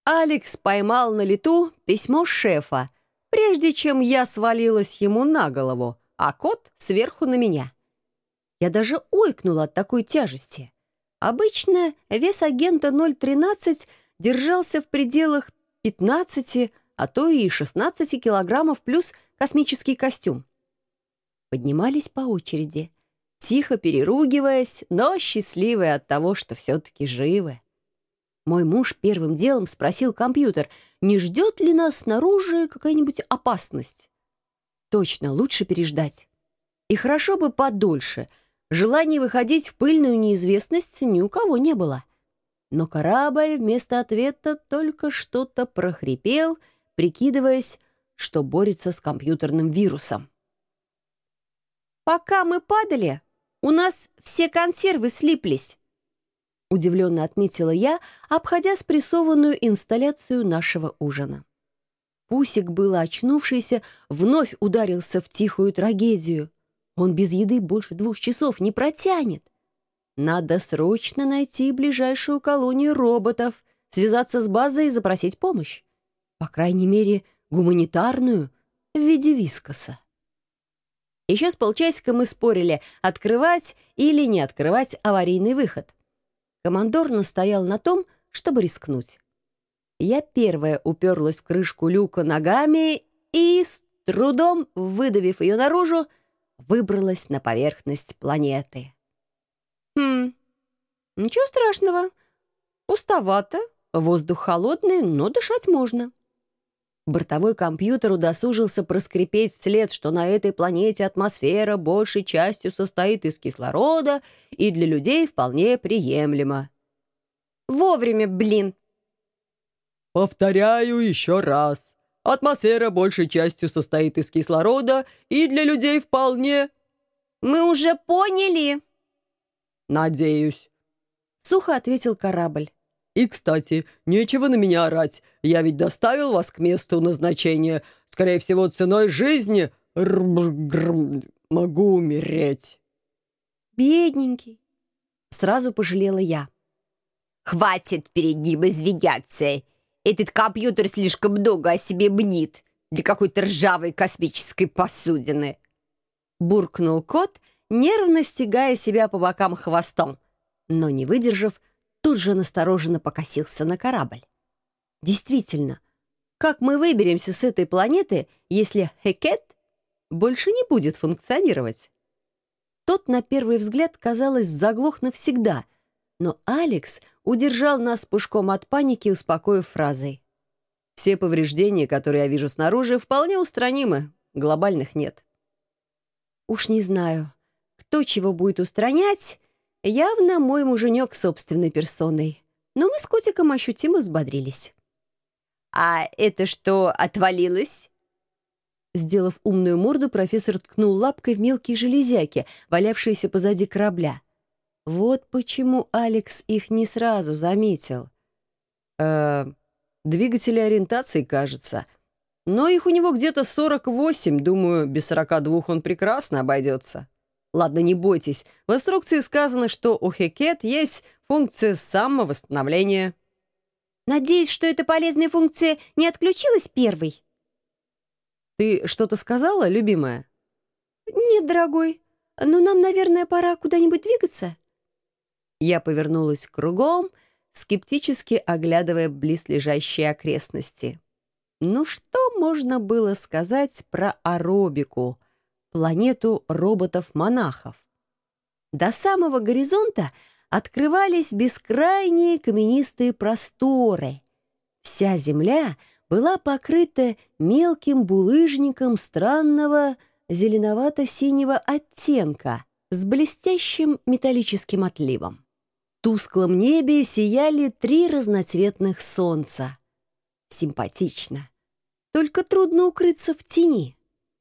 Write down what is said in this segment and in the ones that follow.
Алекс поймал на лету письмо шефа, прежде чем я свалилась ему на голову, а кот сверху на меня. Я даже ойкнула от такой тяжести. Обычно вес агента 013 держался в пределах 15, а то и 16 килограммов плюс космический костюм. Поднимались по очереди, тихо переругиваясь, но счастливые от того, что все-таки живы. Мой муж первым делом спросил компьютер, не ждет ли нас снаружи какая-нибудь опасность. Точно, лучше переждать. И хорошо бы подольше. Желания выходить в пыльную неизвестность ни у кого не было. Но корабль вместо ответа только что-то прохрипел, прикидываясь, что борется с компьютерным вирусом. «Пока мы падали, у нас все консервы слиплись», — удивленно отметила я, обходя спрессованную инсталляцию нашего ужина. Пусик, было очнувшийся, вновь ударился в тихую трагедию. Он без еды больше 2 часов не протянет. Надо срочно найти ближайшую колонию роботов, связаться с базой и запросить помощь. По крайней мере, гуманитарную в виде вискоса. Еще с полчасика мы спорили, открывать или не открывать аварийный выход. Командор настоял на том, чтобы рискнуть. Я первая уперлась в крышку люка ногами и, с трудом выдавив ее наружу, выбралась на поверхность планеты. Ничего страшного. Пустовато, воздух холодный, но дышать можно. Бортовой компьютер удосужился проскрипеть вслед, что на этой планете атмосфера большей частью состоит из кислорода и для людей вполне приемлема. Вовремя, блин! Повторяю еще раз. Атмосфера большей частью состоит из кислорода и для людей вполне... Мы уже поняли. Надеюсь. Сухо ответил корабль. И, кстати, нечего на меня орать. Я ведь доставил вас к месту назначения. Скорее всего, ценой жизни могу умереть. Бедненький. Сразу пожалела я. Хватит перед ним извиняться. Этот компьютер слишком много о себе мнит для какой-то ржавой космической посудины. Буркнул кот, нервно стягая себя по бокам хвостом, но, не выдержав, тут же настороженно покосился на корабль. Действительно, как мы выберемся с этой планеты, если Хекет больше не будет функционировать? Тот, на первый взгляд, казалось, заглох навсегда, но Алекс удержал нас пушком от паники, успокоив фразой: «Все повреждения, которые я вижу снаружи, вполне устранимы, глобальных нет». Уж не знаю, кто чего будет устранять, явно мой муженек собственной персоной, но мы с котиком ощутимо взбодрились. «А это что, отвалилось?» Сделав умную морду, профессор ткнул лапкой в мелкие железяки, валявшиеся позади корабля. Вот почему Алекс их не сразу заметил. Двигатели ориентации, кажется. Но их у него где-то 48. Думаю, без 42 он прекрасно обойдется. Ладно, не бойтесь. В инструкции сказано, что у Хекет есть функция самовосстановления. Надеюсь, что эта полезная функция не отключилась первой. Ты что-то сказала, любимая? Нет, дорогой. Но нам, наверное, пора куда-нибудь двигаться. Я повернулась кругом, скептически оглядывая близлежащие окрестности. Ну что можно было сказать про Аробику, планету роботов-монахов? До самого горизонта открывались бескрайние каменистые просторы. Вся земля была покрыта мелким булыжником странного зеленовато-синего оттенка с блестящим металлическим отливом. В тусклом небе сияли 3 разноцветных солнца. Симпатично. Только трудно укрыться в тени.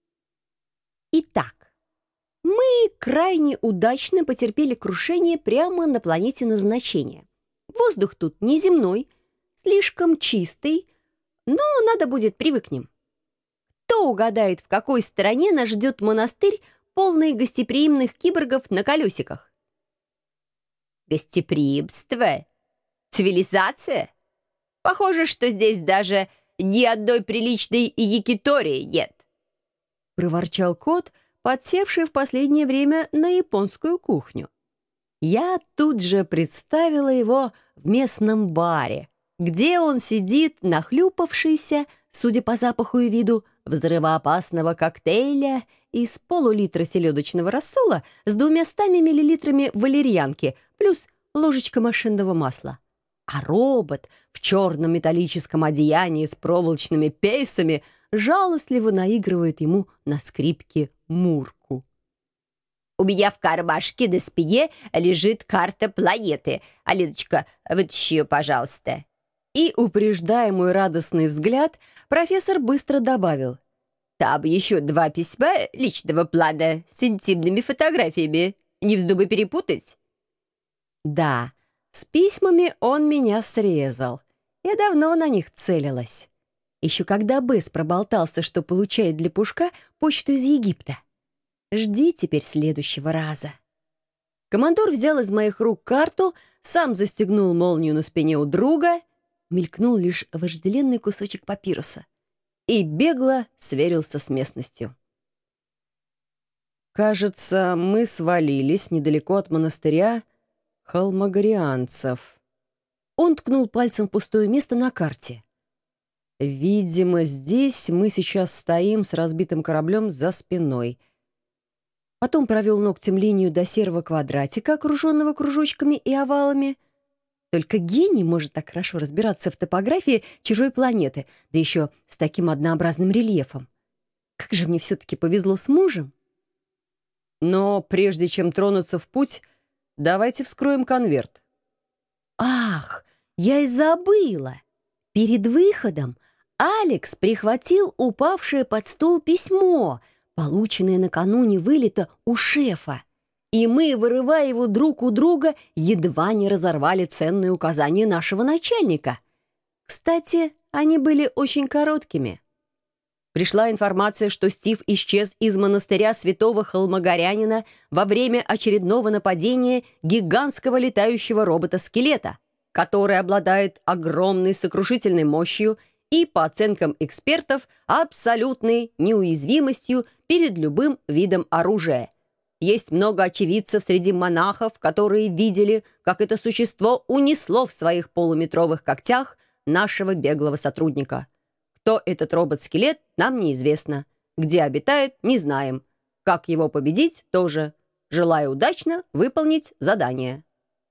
Итак, мы крайне удачно потерпели крушение прямо на планете назначения. Воздух тут неземной, слишком чистый, но надо будет привыкнем. Кто угадает, в какой стороне нас ждет монастырь, полный гостеприимных киборгов на колесиках? Гостеприимство? Цивилизация? Похоже, что здесь даже ни одной приличной якитории нет. Проворчал кот, подсевший в последнее время на японскую кухню. Я тут же представила его в местном баре, где он сидит, нахлюпавшийся, судя по запаху и виду, взрывоопасного коктейля из полулитра селедочного рассола с 200 миллилитрами валерьянки плюс ложечка машинного масла. А робот в черном металлическом одеянии с проволочными пейсами жалостливо наигрывает ему на скрипке мурку. У меня в кармашке на спине лежит карта планеты. Алиночка, вытащи ее, пожалуйста. И, упреждая мой радостный взгляд, профессор быстро добавил: Там еще 2 письма личного плана с интимными фотографиями. Не вздумай перепутать. Да, с письмами он меня срезал. Я давно на них целилась. Еще когда Бэс проболтался, что получает для Пушка почту из Египта. Жди теперь следующего раза. Командор взял из моих рук карту, сам застегнул молнию на спине у друга, мелькнул лишь вожделенный кусочек папируса и бегло сверился с местностью. Кажется, мы свалились недалеко от монастыря холмогарианцев. Он ткнул пальцем в пустое место на карте. Видимо, здесь мы сейчас стоим с разбитым кораблем за спиной. Потом провел ногтем линию до серого квадратика, окруженного кружочками и овалами. Только гений может так хорошо разбираться в топографии чужой планеты, да еще с таким однообразным рельефом. Как же мне все-таки повезло с мужем. Но прежде чем тронуться в путь, давайте вскроем конверт. Ах, я и забыла. Перед выходом Алекс прихватил упавшее под стол письмо, полученное накануне вылета у шефа. И мы, вырывая его друг у друга, едва не разорвали ценные указания нашего начальника. Кстати, они были очень короткими. Пришла информация, что Стив исчез из монастыря святого холмогарянина во время очередного нападения гигантского летающего робота-скелета, который обладает огромной сокрушительной мощью и, по оценкам экспертов, абсолютной неуязвимостью перед любым видом оружия. Есть много очевидцев среди монахов, которые видели, как это существо унесло в своих полуметровых когтях нашего беглого сотрудника. Кто этот робот-скелет, нам неизвестно. Где обитает, не знаем. Как его победить, тоже. Желаю удачно выполнить задание.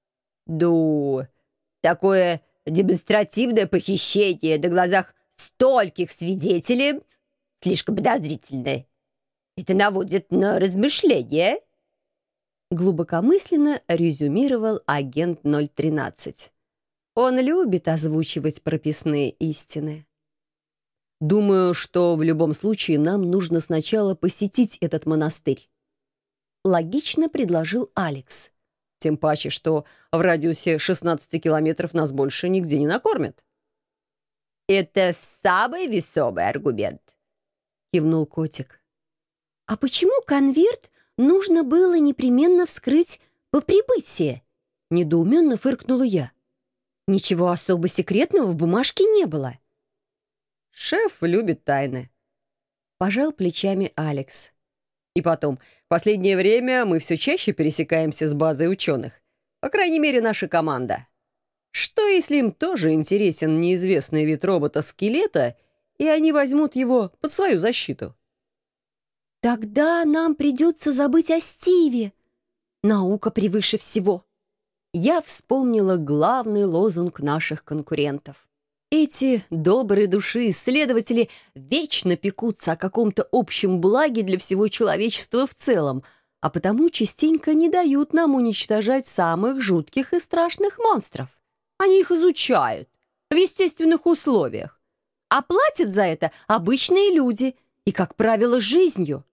Такое демонстративное похищение на глазах стольких свидетелей слишком подозрительное. Это наводит на размышления. Глубокомысленно резюмировал агент 013. Он любит озвучивать прописные истины. Думаю, что в любом случае нам нужно сначала посетить этот монастырь. Логично предложил Алекс. Тем паче, что в радиусе 16 километров нас больше нигде не накормят. Это самый весомый аргумент, кивнул котик. А почему конверт нужно было непременно вскрыть по прибытии? Недоуменно фыркнула я. Ничего особо секретного в бумажке не было. Шеф любит тайны. Пожал плечами Алекс. И потом, в последнее время мы все чаще пересекаемся с базой ученых. По крайней мере, наша команда. Что, если им тоже интересен неизвестный вид робота-скелета, и они возьмут его под свою защиту? Тогда нам придется забыть о Стиве. Наука превыше всего. Я вспомнила главный лозунг наших конкурентов. Эти добрые души исследователи вечно пекутся о каком-то общем благе для всего человечества в целом, а потому частенько не дают нам уничтожать самых жутких и страшных монстров. Они их изучают в естественных условиях, а платят за это обычные люди и, как правило, жизнью.